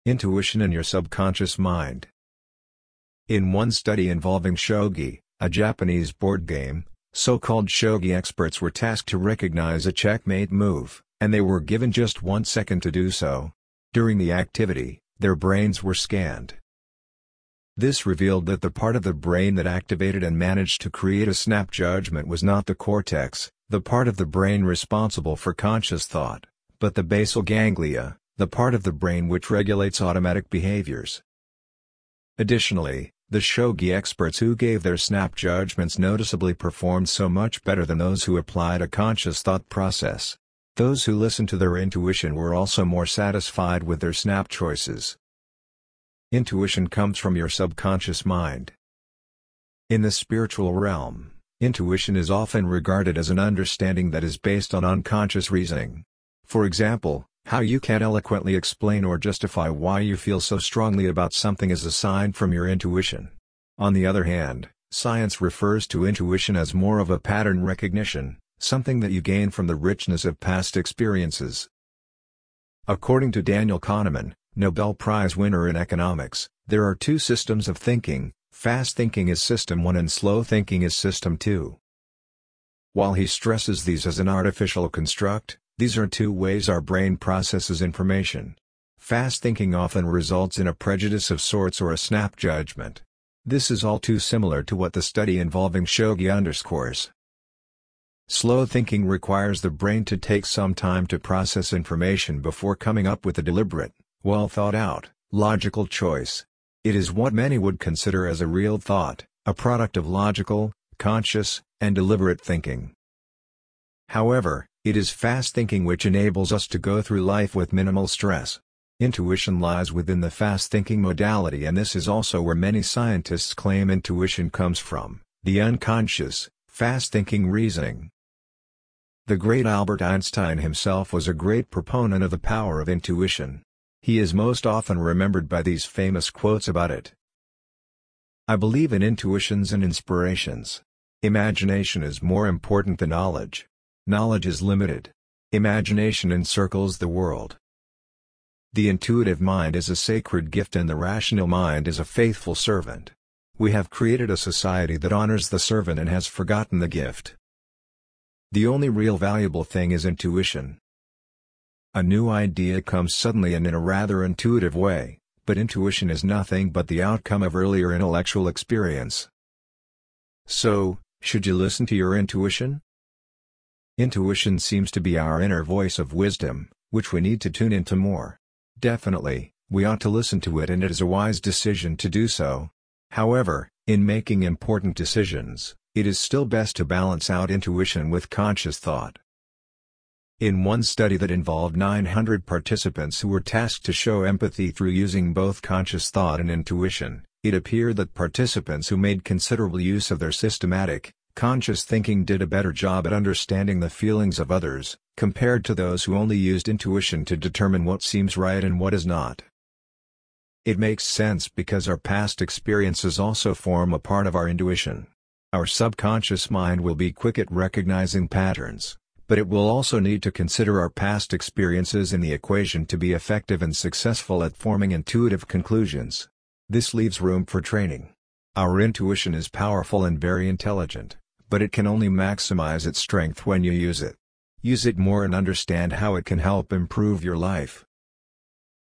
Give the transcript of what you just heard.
Intuition in your subconscious mind. In one study involving shogi, a Japanese board game, so-called shogi experts were tasked to recognize a checkmate move, and they were given just 1 second to do so. During the activity, their brains were scanned. This revealed that the part of the brain that activated and managed to create a snap judgment was not the cortex, the part of the brain responsible for conscious thought, but the basal ganglia, the part of the brain which regulates automatic behaviors. Additionally, the shogi experts who gave their snap judgments noticeably performed so much better than those who applied a conscious thought process. Those who listened to their intuition were also more satisfied with their snap choices. Intuition comes from your subconscious mind. In the spiritual realm, intuition is often regarded as an understanding that is based on unconscious reasoning. For example, how you can eloquently explain or justify why you feel so strongly about something is a sign from your intuition. On the other hand, science refers to intuition as more of a pattern recognition, something that you gain from the richness of past experiences. According to Daniel Kahneman, Nobel Prize winner in economics, there are two systems of thinking: fast thinking is system 1 and slow thinking is system 2. While he stresses these as an artificial construct, these are two ways our brain processes information. Fast thinking often results in a prejudice of sorts or a snap judgment. This is all too similar to what the study involving shogi underscores. Slow thinking requires the brain to take some time to process information before coming up with a deliberate, well-thought-out, logical choice. It is what many would consider as a real thought, a product of logical, conscious, and deliberate thinking. However, it is fast thinking which enables us to go through life with minimal stress. Intuition lies within the fast thinking modality, and this is also where many scientists claim intuition comes from, the unconscious, fast thinking reasoning. The great Albert Einstein himself was a great proponent of the power of intuition. He is most often remembered by these famous quotes about it. "I believe in intuitions and inspirations. Imagination is more important than knowledge. Knowledge is limited. Imagination encircles the world. The intuitive mind is a sacred gift and the rational mind is a faithful servant. We have created a society that honors the servant and has forgotten the gift. The only real valuable thing is intuition. A new idea comes suddenly and in a rather intuitive way, but intuition is nothing but the outcome of earlier intellectual experience. So, should you listen to your intuition? Intuition seems to be our inner voice of wisdom, which we need to tune into more. Definitely, we ought to listen to it, and it is a wise decision to do so. However, in making important decisions, it is still best to balance out intuition with conscious thought. In one study that involved 900 participants who were tasked to show empathy through using both conscious thought and intuition, it appeared that participants who made considerable use of their systematic, conscious thinking did a better job at understanding the feelings of others, compared to those who only used intuition to determine what seems right and what is not. It makes sense because our past experiences also form a part of our intuition. Our subconscious mind will be quick at recognizing patterns, but it will also need to consider our past experiences in the equation to be effective and successful at forming intuitive conclusions. This leaves room for training. Our intuition is powerful and very intelligent, but it can only maximize its strength when you use it. Use it more and understand how it can help improve your life.